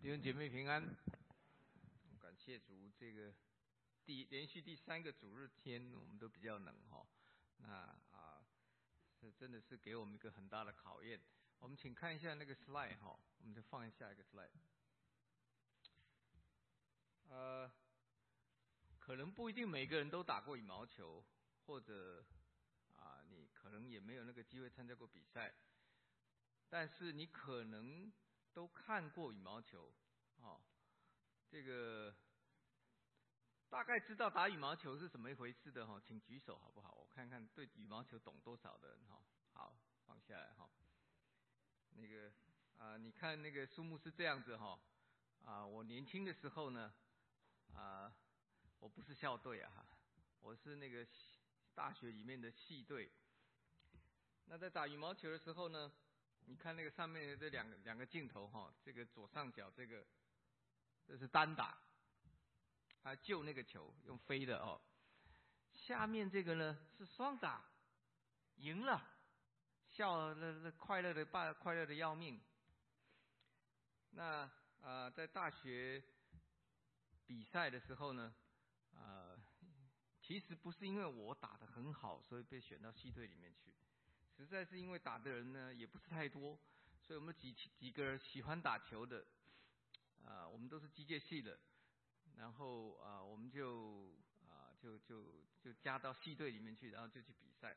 弟兄姐妹平安，感谢主，这个连续第3个主日天，我们都比较冷哈。那这真的是给我们一个很大的考验。我们请看一下那个 slide 哈，我们再放下一个 slide。可能不一定每个人都打过羽毛球，或者你可能也没有那个机会参加过比赛，但是你可能都看过羽毛球，这个大概知道打羽毛球是怎么一回事的哈，请举手好不好？我看看对羽毛球懂多少的人哈。好，放下来哈。那个你看那个数目是这样子哈。我年轻的时候呢，我不是校队我是那个大学里面的系队。那在打羽毛球的时候呢，你看那个上面的这两个镜头哈，这个左上角这是单打，他救那个球用飞的哦。下面这个呢是双打，赢了，笑了快乐的要命。那在大学比赛的时候呢，其实不是因为我打得很好，所以被选到系队里面去，实在是因为打的人呢也不是太多，所以我们几个喜欢打球的，我们都是机械系的，然后我们就加到系队里面去，然后就去比赛。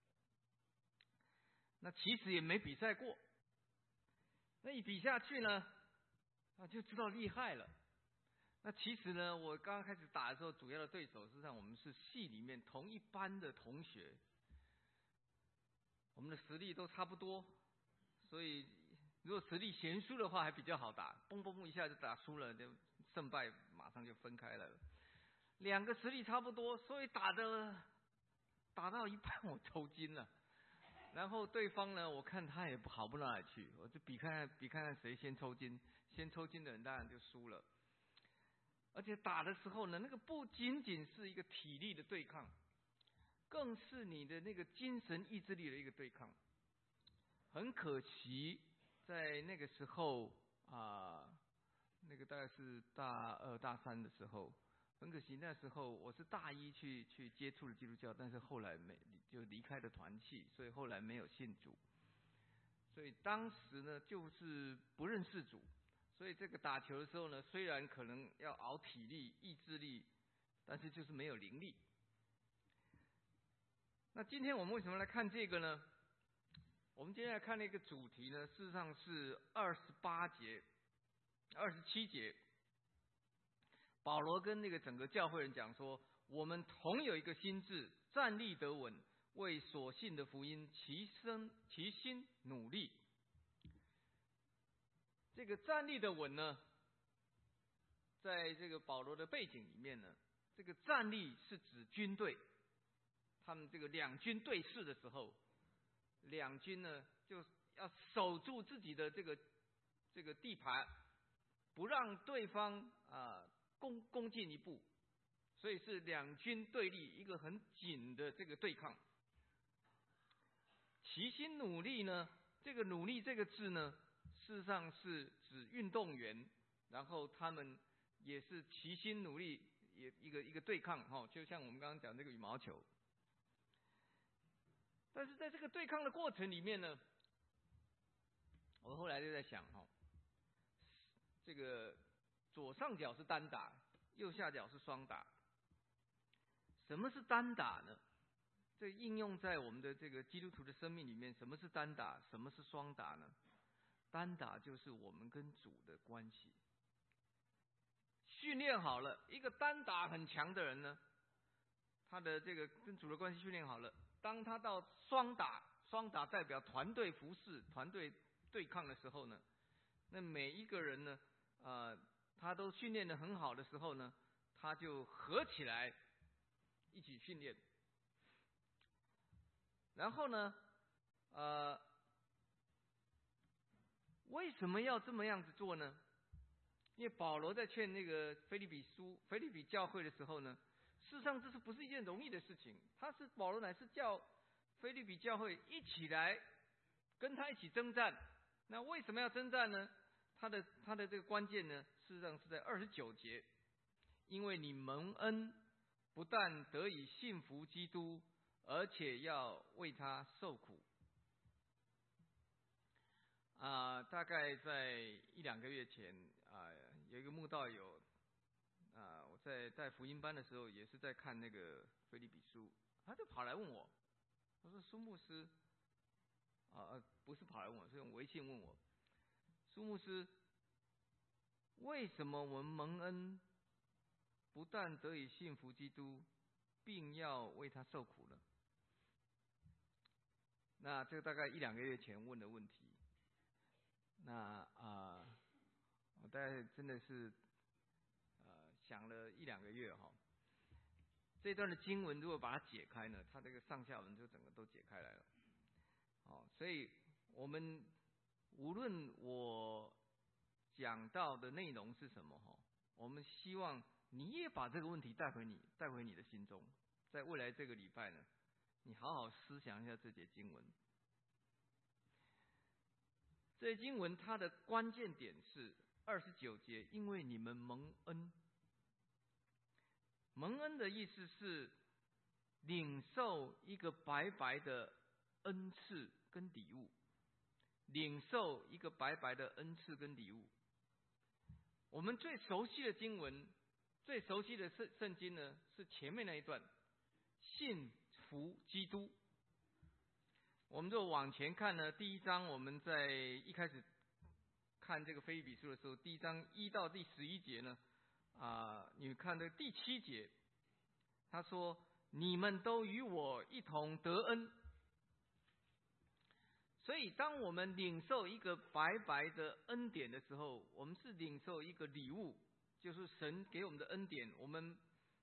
那其实也没比赛过，那一比下去呢，就知道厉害了。那其实呢，我刚刚开始打的时候，主要的对手实际上我们是系里面同一班的同学，我们的实力都差不多，所以如果实力悬殊的话还比较好打，嘣嘣嘣一下就打输了，就胜败马上就分开了。两个实力差不多，所以打到一半我抽筋了，然后对方呢，我看他也好不到哪里去，我就比看看谁先抽筋，先抽筋的人当然就输了。而且打的时候呢，那个不仅仅是一个体力的对抗，更是你的那个精神意志力的一个对抗。很可惜，在那个时候那个大概是大2、大3的时候，很可惜那时候我是大1去接触了基督教，但是后来就离开了团契，所以后来没有信主。所以当时呢，就是不认识主。所以这个打球的时候呢，虽然可能要熬体力、意志力，但是就是没有灵力。那今天我们为什么来看这个呢？我们今天来看那个主题呢，事实上是27节，保罗跟那个整个教会人讲说，我们同有一个心志，站立得稳，为所信的福音齐心努力。这个站立的稳呢，在这个保罗的背景里面呢，这个站立是指军队，他们这个两军对视的时候，两军呢就要守住自己的这个地盘，不让对方攻进一步，所以是两军对立，一个很紧的这个对抗。齐心努力呢，这个努力这个字呢，事实上是指运动员，然后他们也是齐心努力，也一个对抗就像我们刚刚讲这个羽毛球。但是在这个对抗的过程里面呢，我后来就在想这个左上角是单打，右下角是双打。什么是单打呢？这应用在我们的这个基督徒的生命里面，什么是单打，什么是双打呢？单打就是我们跟主的关系。训练好了，一个单打很强的人呢，他的这个跟主的关系训练好了，当他到双打代表团队服侍、团队对抗的时候呢，那每一个人呢，他都训练得很好的时候呢，他就合起来一起训练。然后呢，为什么要这么样子做呢？因为保罗在劝那个腓立比教会的时候呢，事实上这是不是一件容易的事情？保罗乃是叫腓立比教会一起来跟他一起征战。那为什么要征战呢？ 它的这个关键呢，事实上是在29节，因为你蒙恩，不但得以信服基督，而且要为他受苦。大概在1-2个月前有一个慕道友我在福音班的时候，也是在看那个腓立比书，他就跑来问我，他说：“苏牧师，不是跑来问我，是用微信问我，苏牧师，为什么我们蒙恩，不但得以信服基督，并要为他受苦呢？”那这个大概1-2个月前问的问题，那我大概真的是想了1-2个月哈。这段的经文如果把它解开呢，它这个上下文就整个都解开来了。所以我们无论我讲到的内容是什么我们希望你也把这个问题带回你的心中，在未来这个礼拜呢，你好好思想一下这节经文。这节经文它的关键点是29节，因为你们蒙恩。蒙恩的意思是领受一个白白的恩赐跟礼物，领受一个白白的恩赐跟礼物。我们最熟悉的经文，最熟悉的圣经呢，是前面那一段，信服基督。我们就往前看呢，第1章我们在一开始看这个腓立比书的时候，第1章1到第11节呢，你看这第7节，他说：“你们都与我一同得恩。”所以，当我们领受一个白白的恩典的时候，我们是领受一个礼物，就是神给我们的恩典。我们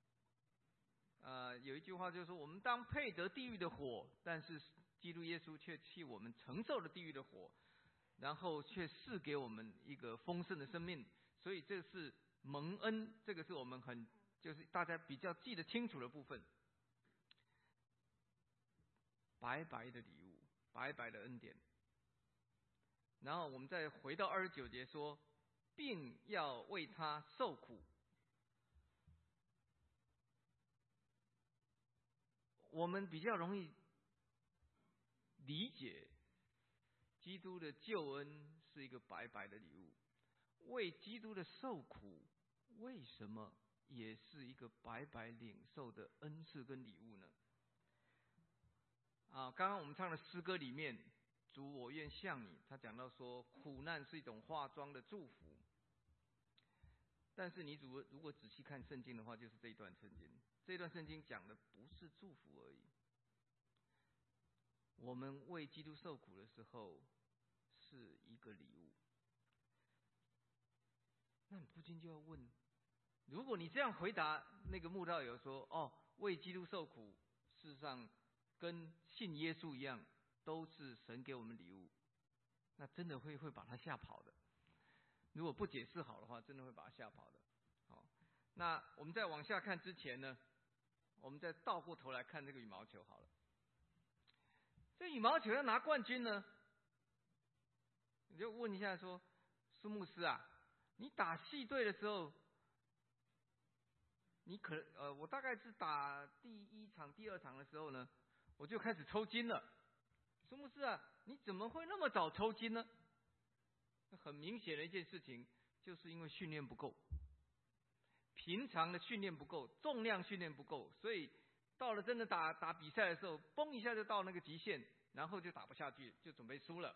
有一句话就是说，我们当配得地狱的火，但是基督耶稣却替我们承受了地狱的火，然后却赐给我们一个丰盛的生命。所以这是蒙恩，这个是我们就是大家比较记得清楚的部分。白白的礼物，白白的恩典。然后我们再回到29节说，并要为他受苦。我们比较容易理解基督的救恩是一个白白的礼物，为基督的受苦为什么也是一个白白领受的恩赐跟礼物呢？刚刚我们唱的诗歌里面，主我愿像你，他讲到说苦难是一种化妆的祝福。但是你如果仔细看圣经的话，就是这一段圣经，这段圣经讲的不是祝福而已。我们为基督受苦的时候是一个礼物。那你不禁就要问，如果你这样回答那个慕道友说，为基督受苦，事实上跟信耶稣一样，都是神给我们礼物，那真的会把他吓跑的。如果不解释好的话，真的会把他吓跑的。那我们再往下看之前呢，我们再倒过头来看这个羽毛球好了。这羽毛球要拿冠军呢，你就问一下说，苏牧师啊，你打系队的时候，你我大概是打第1场、第2场的时候呢，我就开始抽筋了。苏牧师啊，你怎么会那么早抽筋呢？很明显的一件事情，就是因为训练不够，平常的训练不够，重量训练不够，所以到了真的打比赛的时候，嘣一下就到那个极限，然后就打不下去，就准备输了。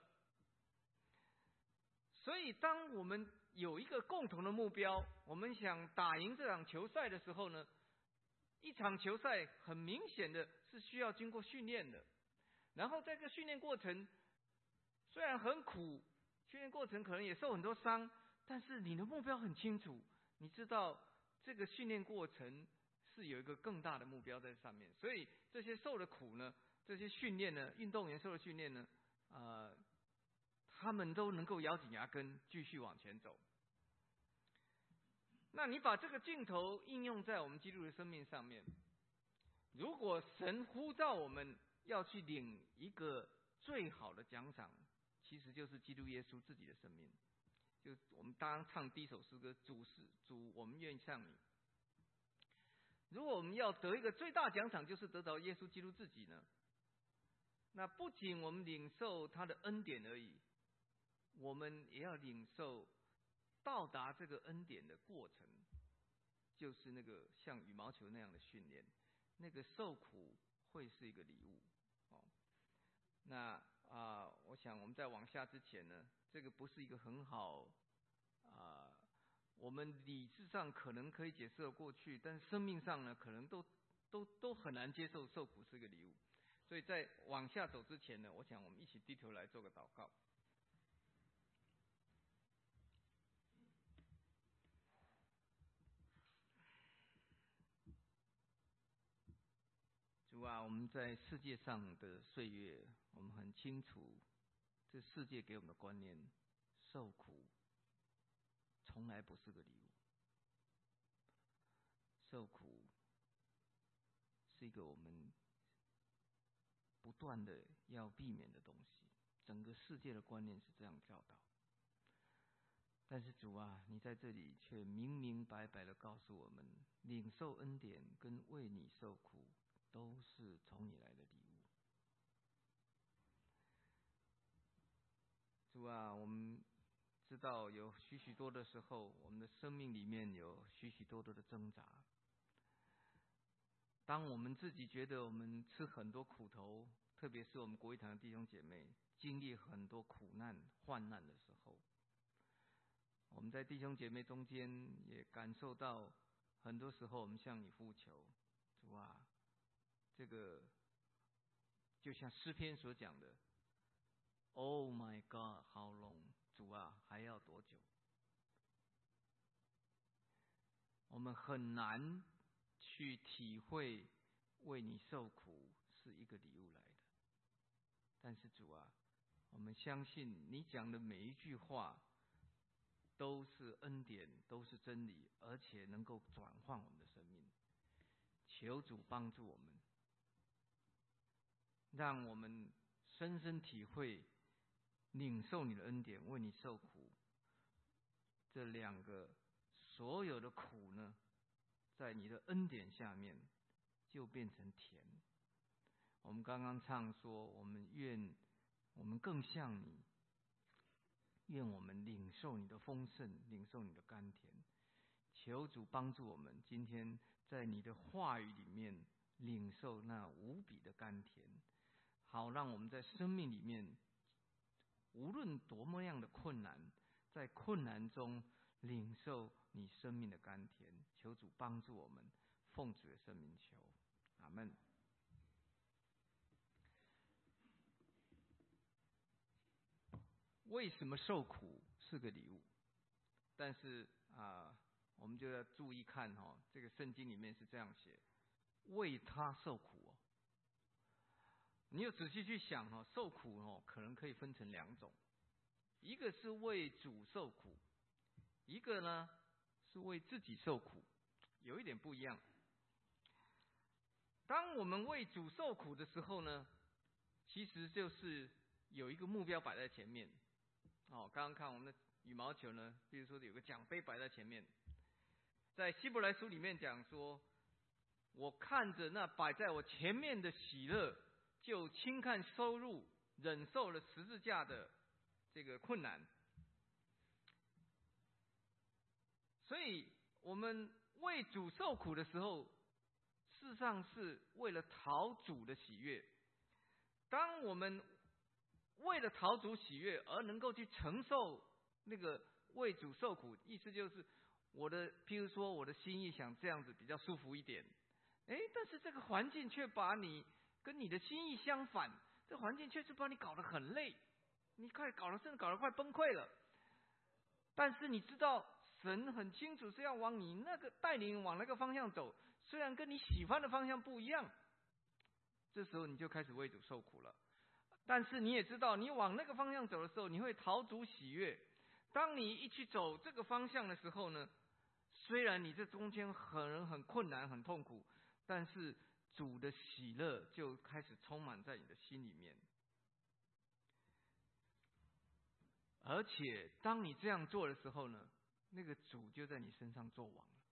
所以当我们有一个共同的目标，我们想打赢这场球赛的时候呢，一场球赛很明显的是需要经过训练的。然后在这个训练过程虽然很苦，训练过程可能也受很多伤，但是你的目标很清楚，你知道这个训练过程是有一个更大的目标在上面。所以这些受的苦呢，这些训练呢，运动员受的训练呢，他们都能够咬紧牙根继续往前走。那你把这个镜头应用在我们基督的生命上面，如果神呼召我们要去领一个最好的奖赏，其实就是基督耶稣自己的生命， 就我们刚刚唱第一首诗歌，主，我们愿意向你。如果我们要得一个最大奖赏，就是得着耶稣基督自己呢，那不仅我们领受他的恩典而已，我们也要领受到达这个恩典的过程，就是那个像羽毛球那样的训练，那个受苦会是一个礼物。那我想我们在往下之前呢，这个不是一个很好我们理智上可能可以解释得过去，但是生命上呢，可能都很难接受受苦是个礼物。所以在往下走之前呢，我想我们一起低头来做个祷告。主啊，我们在世界上的岁月，我们很清楚，这世界给我们的观念，受苦从来不是个礼物，受苦是一个我们不断的要避免的东西，整个世界的观念是这样教导。但是主啊，你在这里却明明白白的告诉我们，领受恩典跟为你受苦都是从你来的礼物。主啊，我们知道有许许多的时候，我们的生命里面有许许多多的挣扎。当我们自己觉得我们吃很多苦头，特别是我们国语堂的弟兄姐妹经历很多苦难患难的时候，我们在弟兄姐妹中间也感受到，很多时候我们向你呼求，主啊，这个就像诗篇所讲的 ，Oh my God, how long？ 主啊，还要多久？我们很难去体会为你受苦是一个礼物来的。但是主啊，我们相信你讲的每一句话都是恩典，都是真理，而且能够转换我们的生命。求主帮助我们，让我们深深体会领受你的恩典，为你受苦，这两个所有的苦呢，在你的恩典下面就变成甜。我们刚刚唱说，我们更像你，愿我们领受你的丰盛，领受你的甘甜。求主帮助我们，今天在你的话语里面领受那无比的甘甜，好让我们在生命里面，无论多么样的困难，在困难中领受你生命的甘甜。求主帮助我们，奉主的圣名求，阿们。为什么受苦是个礼物？但是我们就要注意看这个圣经里面是这样写，为他受苦哦。你有仔细去想受苦可能可以分成两种，一个是为主受苦，一个呢是为自己受苦，有一点不一样。当我们为主受苦的时候呢，其实就是有一个目标摆在前面。刚刚看我们的羽毛球呢，比如说有个奖杯摆在前面，在希伯来书里面讲说，我看着那摆在我前面的喜乐，就轻看羞辱，忍受了十字架的这个困难。所以我们为主受苦的时候，事实上是为了讨主的喜悦。当我们为了讨主喜悦而能够去承受那个为主受苦，意思就是譬如说我的心意想这样子比较舒服一点，但是这个环境却把你跟你的心意相反，这环境却是把你搞得很累，你甚至搞得快崩溃了。但是你知道神很清楚是要往你那个带领往那个方向走，虽然跟你喜欢的方向不一样，这时候你就开始为主受苦了。但是你也知道，你往那个方向走的时候，你会讨主喜悦。当你一去走这个方向的时候呢，虽然你这中间很困难很痛苦，但是主的喜乐就开始充满在你的心里面。 而且当你这样做的时候呢，那个主就在你身上作王了。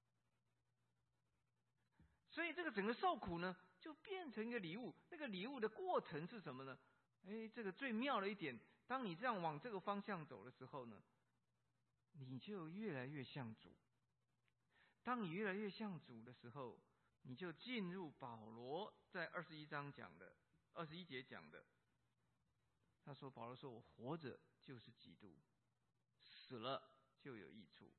所以这个整个受苦呢，就变成一个礼物。那个礼物的过程是什么呢？这个最妙的一点，当你这样往这个方向走的时候呢，你就越来越像主。当你越来越像主的时候，你就进入保罗在21章讲的21节讲的。他说，保罗说，我活着就是基督，死了就有益处。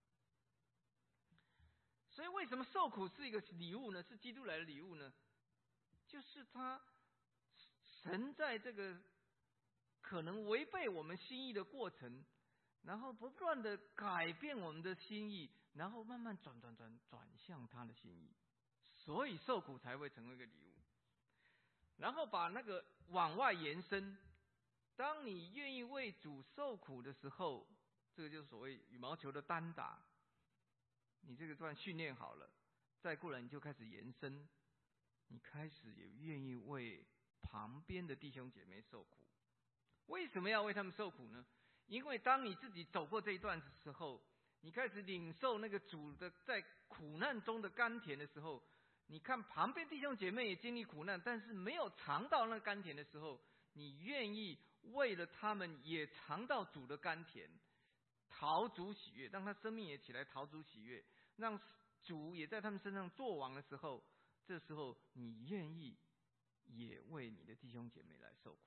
所以为什么受苦是一个礼物呢？是基督来的礼物呢？就是神在这个可能违背我们心意的过程，然后不断的改变我们的心意，然后慢慢转向他的心意，所以受苦才会成为一个礼物。然后把那个往外延伸，当你愿意为主受苦的时候，这个就是所谓羽毛球的单打。你这个段训练好了，再过来你就开始延伸，你开始也愿意为旁边的弟兄姐妹受苦。为什么要为他们受苦呢？因为当你自己走过这一段的时候，你开始领受那个主的在苦难中的甘甜的时候，你看旁边弟兄姐妹也经历苦难，但是没有尝到那甘甜的时候，你愿意为了他们也尝到主的甘甜，讨主喜悦，让他生命也起来讨主喜悦，让主也在他们身上作王的时候，这时候你愿意也为你的弟兄姐妹来受苦。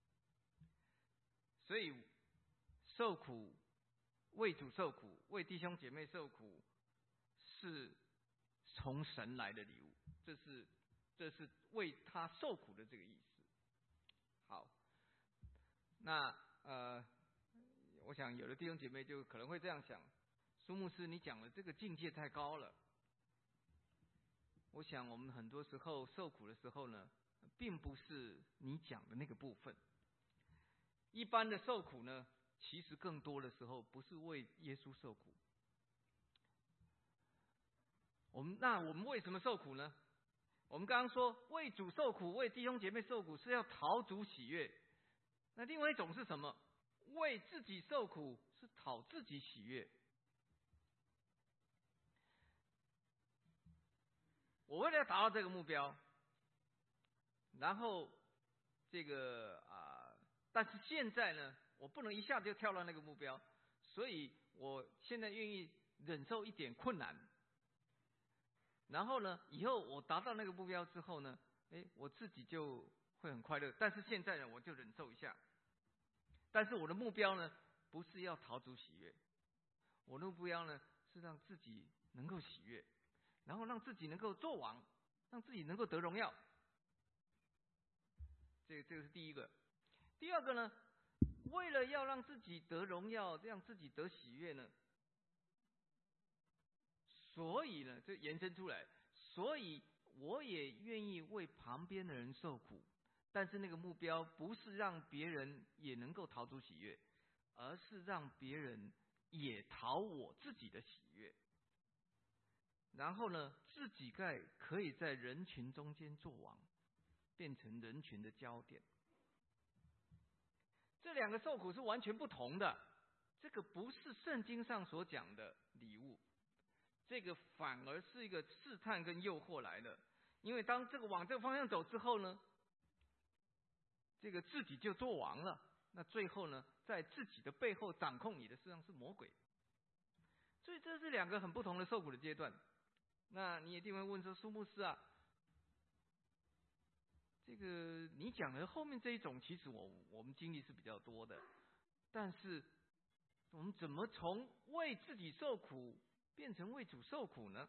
所以受苦，为主受苦，为弟兄姐妹受苦，是从神来的礼物，这是为他受苦的这个意思。好，那我想有的弟兄姐妹就可能会这样想，苏牧师，你讲的这个境界太高了。我想我们很多时候受苦的时候呢，并不是你讲的那个部分。一般的受苦呢，其实更多的时候不是为耶稣受苦。那我们为什么受苦呢？我们刚刚说为主受苦，为弟兄姐妹受苦是要讨主喜悦。那另外一种是什么？为自己受苦是讨自己喜悦。我为了要达到这个目标，然后这个但是现在呢，我不能一下子就跳到那个目标，所以我现在愿意忍受一点困难。然后呢，以后我达到那个目标之后呢，我自己就会很快乐。但是现在呢，我就忍受一下。但是我的目标呢，不是要讨主喜悦，我的目标呢是让自己能够喜悦，然后让自己能够做王，让自己能够得荣耀。这个是第一个。第二个呢，为了要让自己得荣耀，让自己得喜悦呢，所以呢，就延伸出来，所以我也愿意为旁边的人受苦，但是那个目标不是让别人也能够讨主喜悦，而是让别人也讨我自己的喜悦。然后呢，自己可以在人群中间做王，变成人群的焦点。这两个受苦是完全不同的，这个不是圣经上所讲的礼物，这个反而是一个试探跟诱惑来的。因为当这个往这个方向走之后呢，这个自己就做王了，那最后呢，在自己的背后掌控你的实际上是魔鬼。所以这是两个很不同的受苦的阶段。那你一定会问说，苏牧师啊，这个你讲的后面这一种，其实我们经历是比较多的，但是我们怎么从为自己受苦变成为主受苦呢？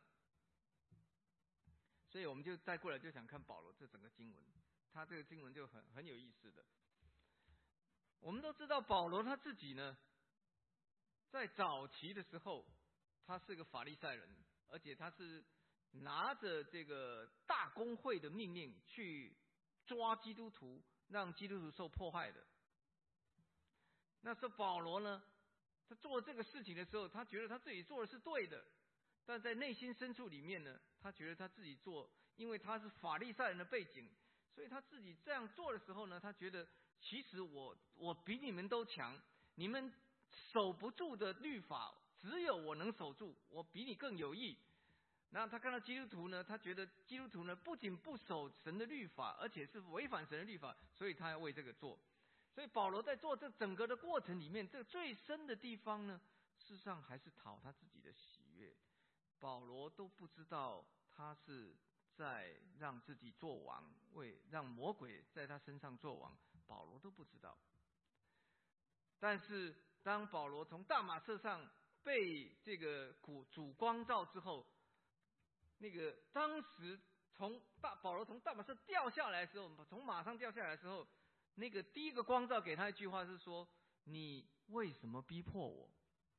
所以我们就再过来就想看保罗这整个经文，他这个经文就很有意思的。我们都知道保罗他自己呢，在早期的时候，他是个法利赛人，而且他是拿着这个大公会的命令去抓基督徒，让基督徒受迫害的。那时候保罗呢，他做这个事情的时候，他觉得他自己做的是对的，但在内心深处里面呢，他觉得他自己做，因为他是法利赛人的背景，所以他自己这样做的时候呢，他觉得其实我比你们都强，你们守不住的律法，只有我能守住，我比你更有益。然后他看到基督徒呢，他觉得基督徒呢不仅不守神的律法，而且是违反神的律法，所以他要为这个做。所以保罗在做这整个的过程里面，这最深的地方呢，事实上还是讨他自己的喜悦。保罗都不知道他是在让自己做王，让魔鬼在他身上做王，保罗都不知道。但是当保罗从大马色上被这个主光照之后，那个当时保罗从大马色掉下来的时候，从马上掉下来的时候，那个第一个光照给他一句话是说：你为什么逼迫我？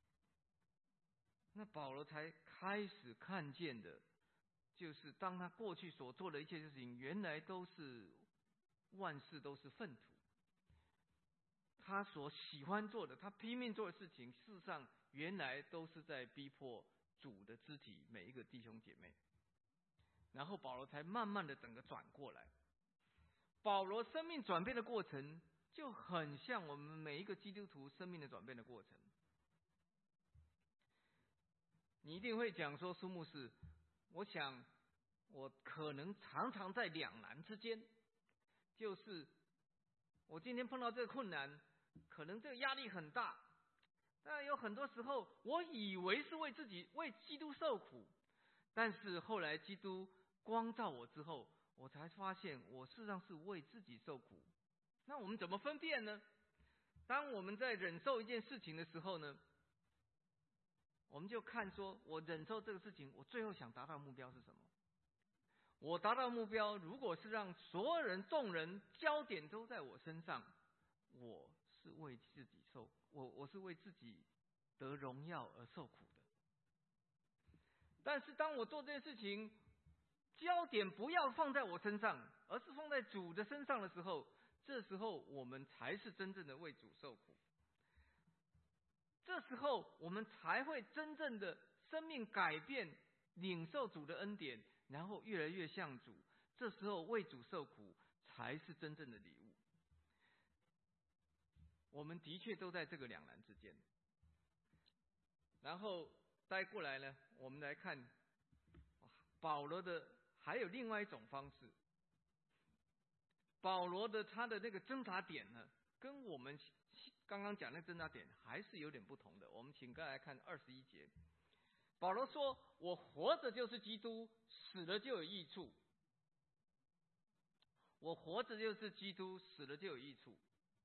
那保罗才开始看见的，就是当他过去所做的一切事情，原来都是万事都是粪土。他所喜欢做的，他拼命做的事情，事实上原来都是在逼迫主的肢体每一个弟兄姐妹。然后保罗才慢慢的整个转过来。保罗生命转变的过程，就很像我们每一个基督徒生命的转变的过程。你一定会讲说，苏牧师，我想我可能常常在两难之间，就是我今天碰到这个困难，可能这个压力很大，但有很多时候我以为是为基督受苦，但是后来基督光照我之后，我才发现我事实上是为自己受苦。那我们怎么分辨呢？当我们在忍受一件事情的时候呢，我们就看说，我忍受这个事情，我最后想达到的目标是什么？我达到的目标，如果是让所有人、众人焦点都在我身上，我是为自己我是为自己得荣耀而受苦的。但是当我做这件事情，焦点不要放在我身上，而是放在主的身上的时候，这时候我们才是真正的为主受苦。这时候我们才会真正的生命改变，领受主的恩典，然后越来越像主。这时候为主受苦才是真正的礼物。我们的确都在这个两难之间。然后带过来呢，我们来看保罗的还有另外一种方式。保罗的他的那个挣扎点呢，跟我们刚刚讲的挣扎点还是有点不同的。我们请各位来看21节。保罗说：我活着就是基督，死了就有益处。我活着就是基督，死了就有益处。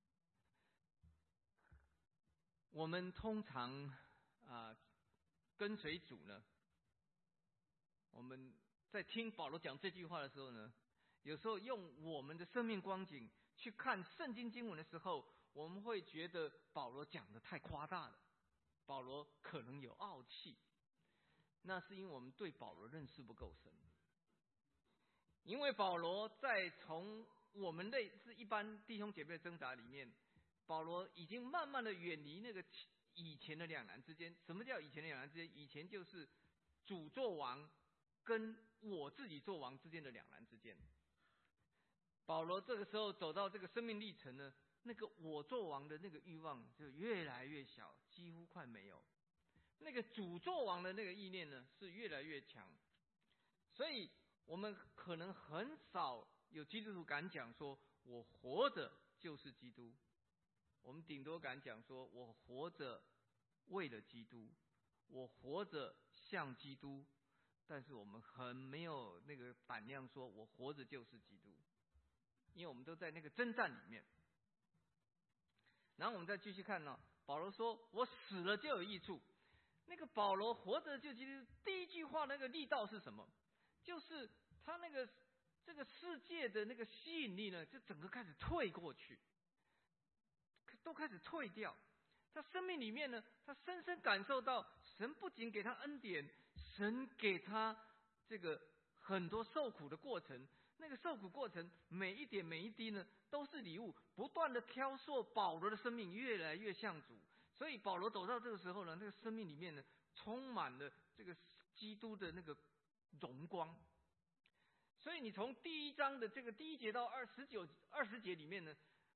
我们通常跟随主呢，我们在听保罗讲这句话的时候呢，有时候用我们的生命光景去看圣经经文的时候，我们会觉得保罗讲的太夸大了，保罗可能有傲气。那是因为我们对保罗认识不够深。因为保罗在从我们类似一般弟兄姐妹的挣扎里面，保罗已经慢慢的远离那个以前的两难之间。什么叫以前的两难之间？以前就是主做王跟我自己做王之间的两难之间。保罗这个时候走到这个生命历程呢，那个我做王的那个欲望就越来越小，几乎快没有。那个主做王的那个意念呢，是越来越强。所以我们可能很少有基督徒敢讲说，我活着就是基督。我们顶多敢讲说，我活着为了基督，我活着像基督。但是我们很没有那个胆量说，我活着就是基督。因为我们都在那个征战里面。然后我们再继续看呢，保罗说：我死了就有益处。那个保罗活着就其实第一句话那个力道是什么？就是他那个这个世界的那个吸引力呢，就整个开始退过去，都开始退掉。他生命里面呢，他深深感受到神不仅给他恩典，神给他这个很多受苦的过程。那个受苦过程每一点每一滴呢，都是礼物，不断的挑唆保罗的生命越来越像主。所以保罗走到这个时候呢，那个生命里面呢，充满了这个基督的那个荣光。所以你从第1章的这个第1节到20节里面呢，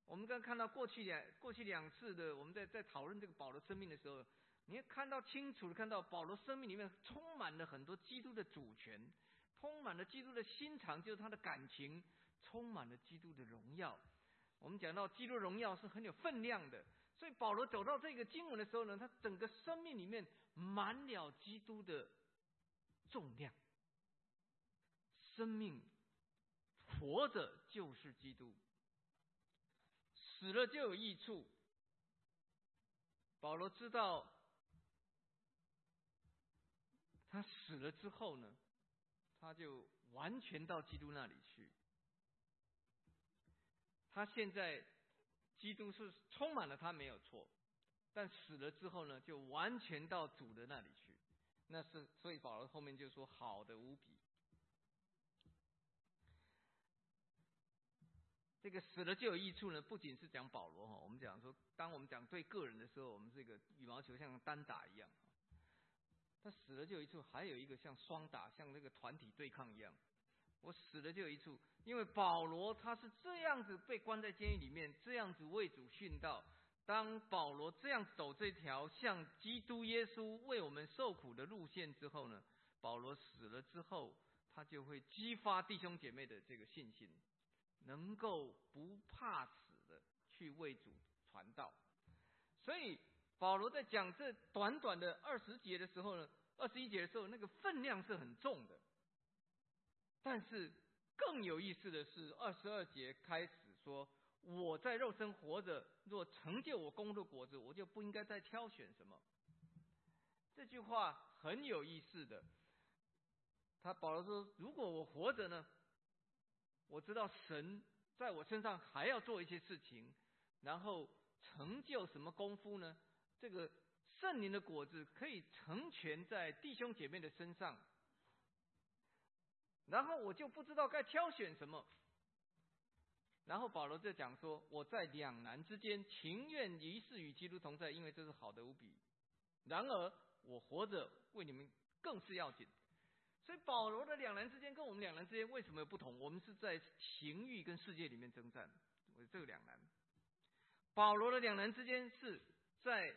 我们刚看到过去两次的我们在讨论这个保罗生命的时候，你会看到清楚的看到保罗生命里面充满了很多基督的主权，充满了基督的心肠，就是他的感情，充满了基督的荣耀。我们讲到基督荣耀是很有分量的，所以保罗走到这个经文的时候呢，他整个生命里面满了基督的重量。生命活着就是基督，死了就有益处。保罗知道他死了之后呢，他就完全到基督那里去。他现在基督是充满了他没有错，但死了之后呢，就完全到主的那里去。那是所以保罗后面就说好的无比。这个死了就有益处呢，不仅是讲保罗我们讲说，当我们讲对个人的时候，我们这个羽毛球像单打一样，他死了就有益处，还有一个像双打，像那个团体对抗一样。我死了就有益处，因为保罗他是这样子被关在监狱里面，这样子为主殉道。当保罗这样走这条像基督耶稣为我们受苦的路线之后呢，保罗死了之后，他就会激发弟兄姐妹的这个信心，能够不怕死的去为主传道。所以保罗在讲这短短的21节的时候呢，那个分量是很重的。但是更有意思的是22节开始说，我在肉身活着，若成就我功的果子，我就不应该再挑选什么。这句话很有意思的。保罗说，如果我活着呢，我知道神在我身上还要做一些事情，然后成就什么功夫呢？这个圣灵的果子可以成全在弟兄姐妹的身上，然后我就不知道该挑选什么。然后保罗就讲说，我在两难之间，情愿离世与基督同在，因为这是好的无比。然而我活着为你们更是要紧。所以保罗的两难之间跟我们两难之间为什么有不同？我们是在情欲跟世界里面征战，这个两难。保罗的两难之间是在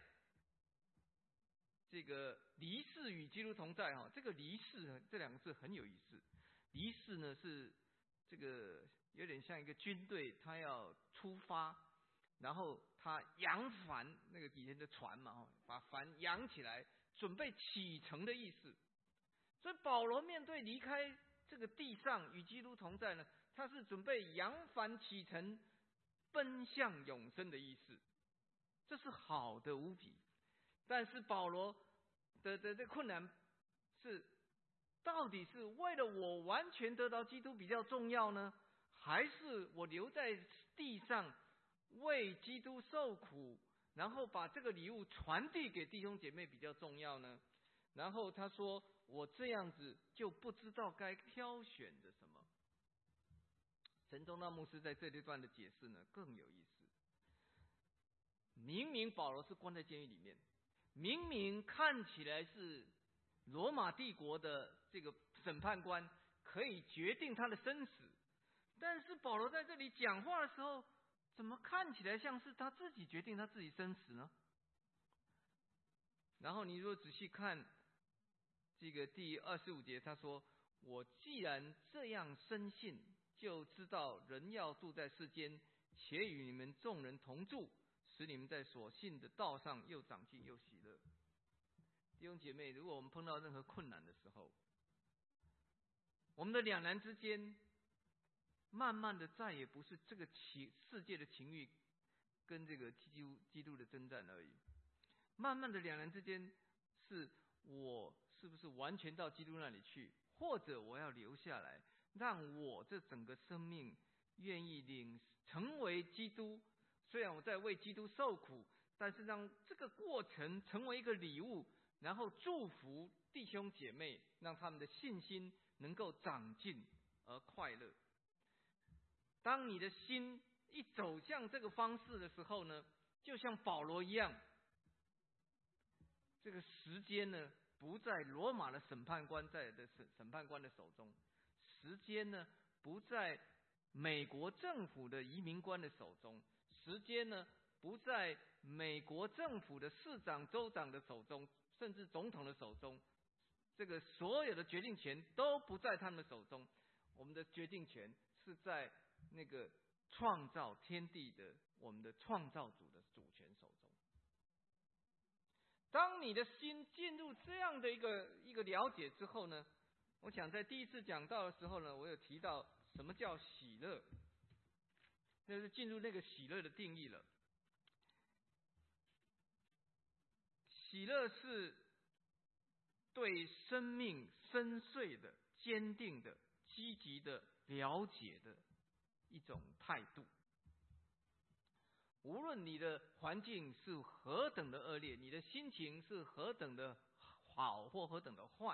这个离世与基督同在这个离世这两个字很有意思。离世呢是这个有点像一个军队，他要出发，然后他扬帆，那个以前的船嘛，把帆扬起来，准备启程的意思。所以保罗面对离开这个地上与基督同在呢，他是准备扬帆启程，奔向永生的意思。这是好的无比。但是保罗的这困难是，到底是为了我完全得到基督比较重要呢，还是我留在地上为基督受苦，然后把这个礼物传递给弟兄姐妹比较重要呢？然后他说，我这样子就不知道该挑选着什么。陈宗道牧师在这一段的解释呢更有意思。明明保罗是关在监狱里面，明明看起来是罗马帝国的这个审判官可以决定他的生死，但是保罗在这里讲话的时候，怎么看起来像是他自己决定他自己生死呢？然后你如果仔细看这个第25节，他说，我既然这样深信，就知道人要住在世间，且与你们众人同住，使你们在所信的道上又长进又喜乐。弟兄姐妹，如果我们碰到任何困难的时候，我们的两难之间，慢慢的再也不是这个世界的情欲跟这个基督的征战而已。慢慢的两难之间，是我是不是完全到基督那里去，或者我要留下来，让我这整个生命愿意成为基督。虽然我在为基督受苦，但是让这个过程成为一个礼物，然后祝福弟兄姐妹，让他们的信心能够长进而快乐。当你的心一走向这个方式的时候呢，就像保罗一样，这个时间呢不在罗马的审判官的手中，时间呢不在美国政府的移民官的手中， 时间呢，不在美国政府的市长、州长的手中，甚至总统的手中，这个所有的决定权都不在他们的手中。我们的决定权是在那个创造天地的我们的创造主的主权手中。当你的心进入这样的一个了解之后呢，我想在第一次讲道的时候呢，我有提到什么叫喜乐，就是进入那个喜乐的定义了。喜乐是对生命深邃的、坚定的、积极的了解的一种态度。无论你的环境是何等的恶劣，你的心情是何等的好或何等的坏，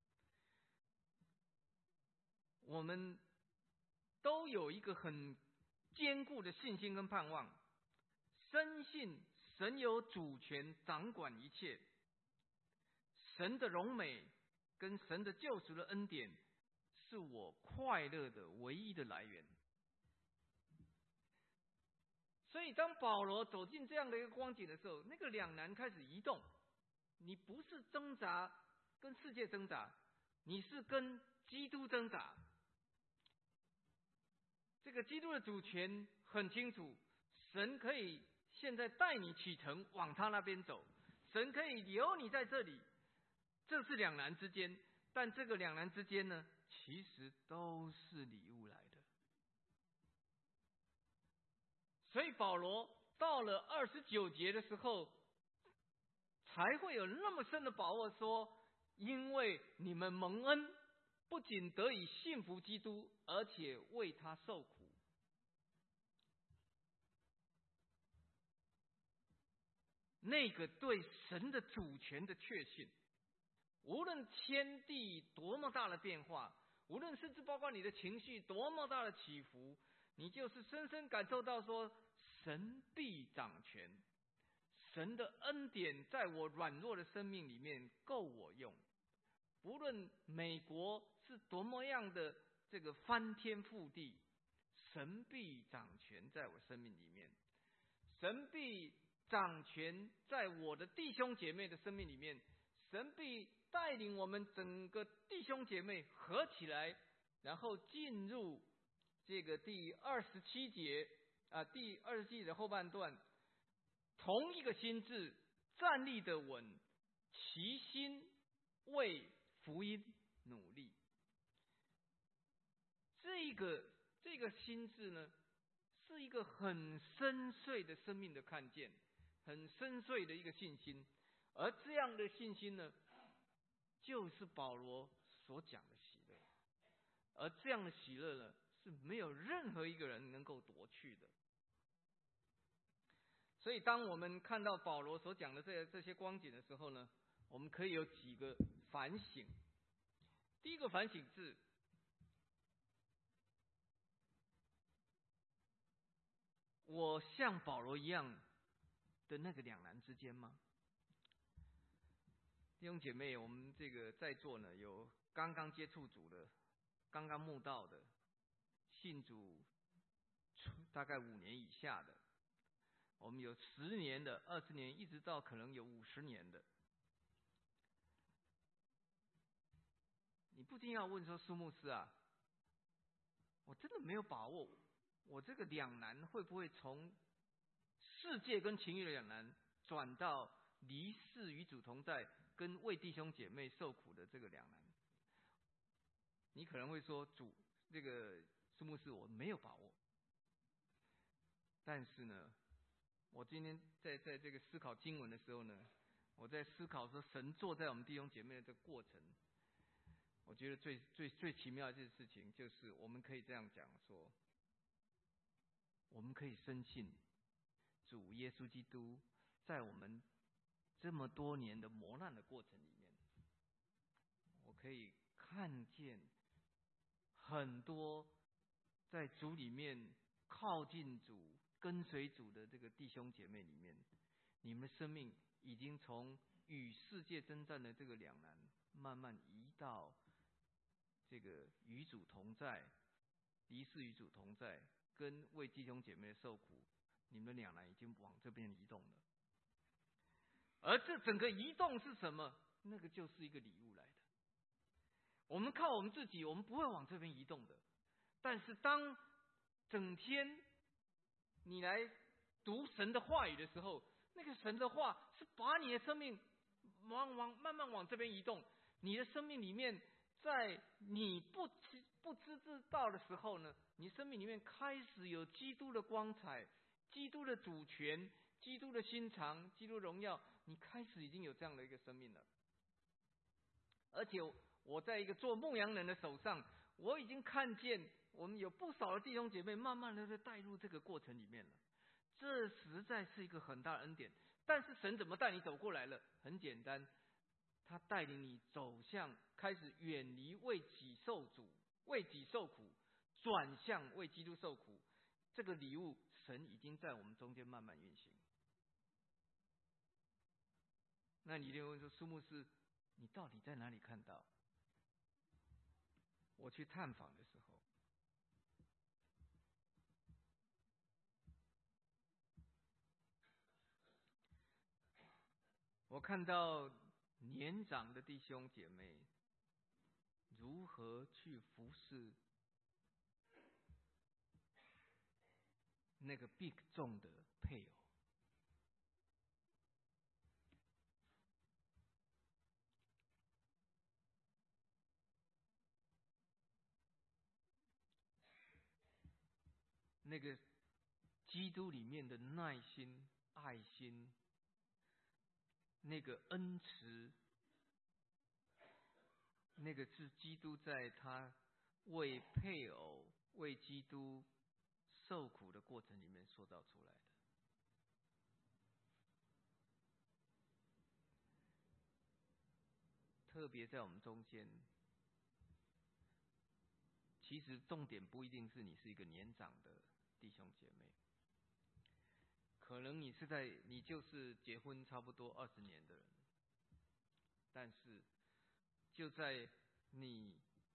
我们都有一个很坚固的信心跟盼望，深信神有主权掌管一切，神的荣美跟神的救赎的恩典是我快乐的唯一的来源。所以当保罗走进这样的一个光景的时候，那个两难开始移动。你不是挣扎跟世界挣扎，你是跟基督挣扎。这个基督的主权很清楚，神可以现在带你启程往他那边走，神可以留你在这里，这是两难之间。但这个两难之间呢，其实都是礼物来的。所以保罗到了29节的时候，才会有那么深的把握说，因为你们蒙恩，不仅得以信服基督，而且为他受苦。那个对神的主权的确信，无论天地多么大的变化，无论甚至包括你的情绪多么大的起伏，你就是深深感受到说，神必掌权，神的恩典在我软弱的生命里面够我用。无论美国是多么样的这个翻天覆地，神必掌权在我生命里面，神必掌权在我的弟兄姐妹的生命里面，神必带领我们整个弟兄姐妹合起来，然后进入这个第27节第27节的后半段，同一个心志站立得稳，齐心为福音努力。这个心志呢，是一个很深邃的生命的看见，很深邃的一个信心。而这样的信心呢，就是保罗所讲的喜乐。而这样的喜乐呢，是没有任何一个人能够夺去的。所以当我们看到保罗所讲的这些光景的时候呢，我们可以有几个反省。第一个反省是，我像保罗一样的那个两难之间吗？弟兄姐妹，我们这个在座呢，有刚刚接触主的，刚刚慕道的，信主大概5年以下的，我们有10年的、20年，一直到可能有50年的。你不禁要问说，苏牧师啊，我真的没有把握，我这个两难会不会从世界跟情欲的两难，转到离世与主同在，跟为弟兄姐妹受苦的这个两难？你可能会说，主，这个苏牧师，我没有把握。但是呢，我今天在这个思考经文的时候呢，我在思考说，神坐在我们弟兄姐妹的这个过程，我觉得最奇妙的这件事情，就是我们可以这样讲说，我们可以深信主耶稣基督在我们这么多年的磨难的过程里面，我可以看见很多在主里面靠近主、跟随主的这个弟兄姐妹里面，你们的生命已经从与世界征战的这个两难，慢慢移到这个与主同在、离世与主同在，跟为弟兄姐妹受苦你们的两难已经往这边移动了。而这整个移动是什么？那个就是一个礼物来的。我们靠我们自己，我们不会往这边移动的。但是当整天你来读神的话语的时候，那个神的话是把你的生命慢慢往这边移动。你的生命里面，在你不知道的时候呢，你生命里面开始有基督的光彩、基督的主权、基督的心肠、基督的荣耀，你开始已经有这样的一个生命了。而且我在一个做牧羊人的手上，我已经看见我们有不少的弟兄姐妹慢慢的在带入这个过程里面了。这实在是一个很大的恩典。但是神怎么带你走过来了？很简单，他带领你走向开始远离为己受苦，转向为基督受苦。这个礼物神已经在我们中间慢慢运行。那你一定会问说，苏牧师，你到底在哪里看到？我去探访的时候，我看到年长的弟兄姐妹如何去服侍那个病重的配偶。那个基督里面的耐心、爱心，那个恩慈，那个是基督在他为配偶、为基督受苦的过程里面塑造出来的。特别在我们中间，其实重点不一定是你是一个年长的弟兄姐妹，可能你就是结婚差不多20年的人，但是就在你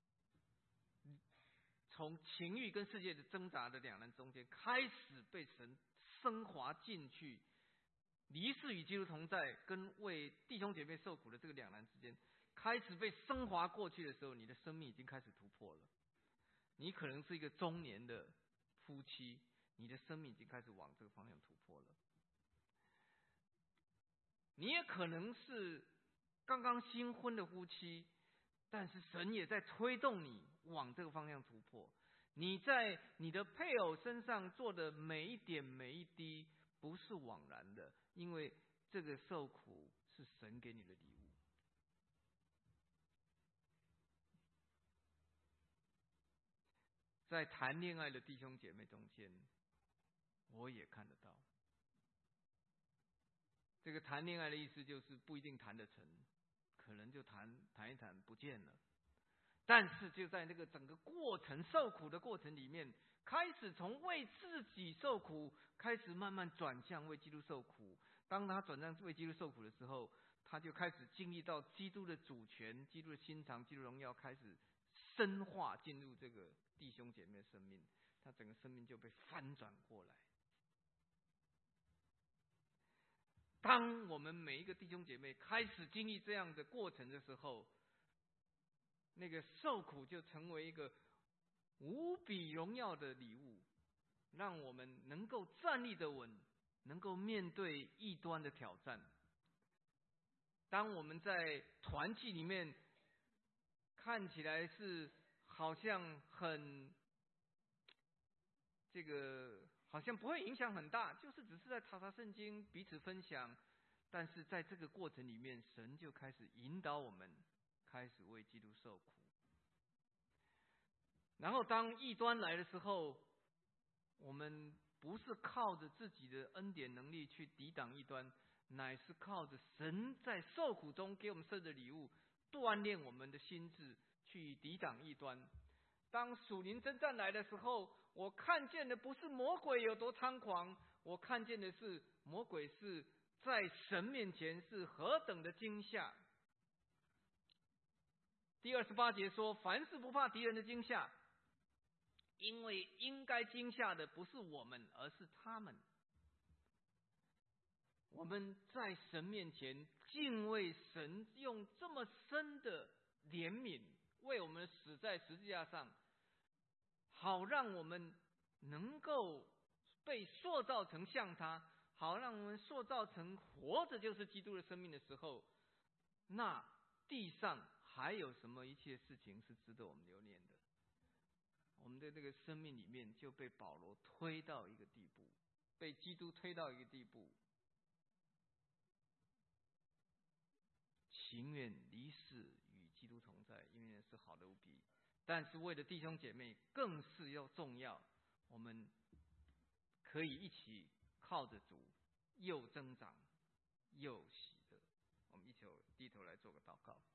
从情欲跟世界的挣扎的两难中间，开始被神升华进去，离世与基督同在，跟为弟兄姐妹受苦的这个两难之间，开始被升华过去的时候，你的生命已经开始突破了。你可能是一个中年的夫妻，你的生命已经开始往这个方向突破了。你也可能是刚刚新婚的夫妻，但是神也在推动你往这个方向突破。你在你的配偶身上做的每一点每一滴不是枉然的，因为这个受苦是神给你的礼物。在谈恋爱的弟兄姐妹中间，我也看得到。这个谈恋爱的意思就是不一定谈得成，可能就谈一谈不见了。但是就在那个整个过程受苦的过程里面，开始从为自己受苦，开始慢慢转向为基督受苦。当他转向为基督受苦的时候，他就开始经历到基督的主权、基督的心肠、基督的荣耀开始深化进入这个弟兄姐妹的生命，他整个生命就被翻转过来。当我们每一个弟兄姐妹开始经历这样的过程的时候，那个受苦就成为一个无比荣耀的礼物，让我们能够站立得稳，能够面对异端的挑战。当我们在团契里面看起来是好像好像不会影响很大，就是只是在查圣经彼此分享，但是在这个过程里面，神就开始引导我们开始为基督受苦。然后当异端来的时候，我们不是靠着自己的恩典能力去抵挡异端，乃是靠着神在受苦中给我们设的礼物，锻炼我们的心智去抵挡异端。当属灵征战来的时候，我看见的不是魔鬼有多猖狂，我看见的是魔鬼是在神面前是何等的惊吓。第28节说，凡事不怕敌人的惊吓，因为应该惊吓的不是我们，而是他们。 我们在神面前敬畏神，用这么深的怜悯为我们死在十字架上，好让我们能够被塑造成像他，好让我们塑造成活着就是基督的生命的时候，那地上还有什么一切事情是值得我们留念的？我们的这个生命里面就被保罗推到一个地步，被基督推到一个地步，情愿离世与基督同在，因为是好的无比。但是为了弟兄姐妹更是要重要，我们可以一起靠着主又增长又喜乐。我们一起低头来做个祷告。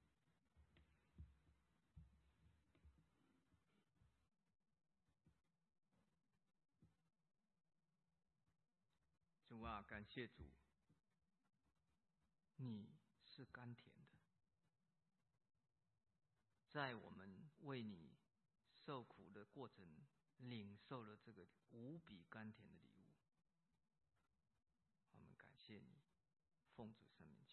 主啊，感谢主，你是甘甜的，在我们为你受苦的过程，领受了这个无比甘甜的礼物。我们感谢你，奉主圣名。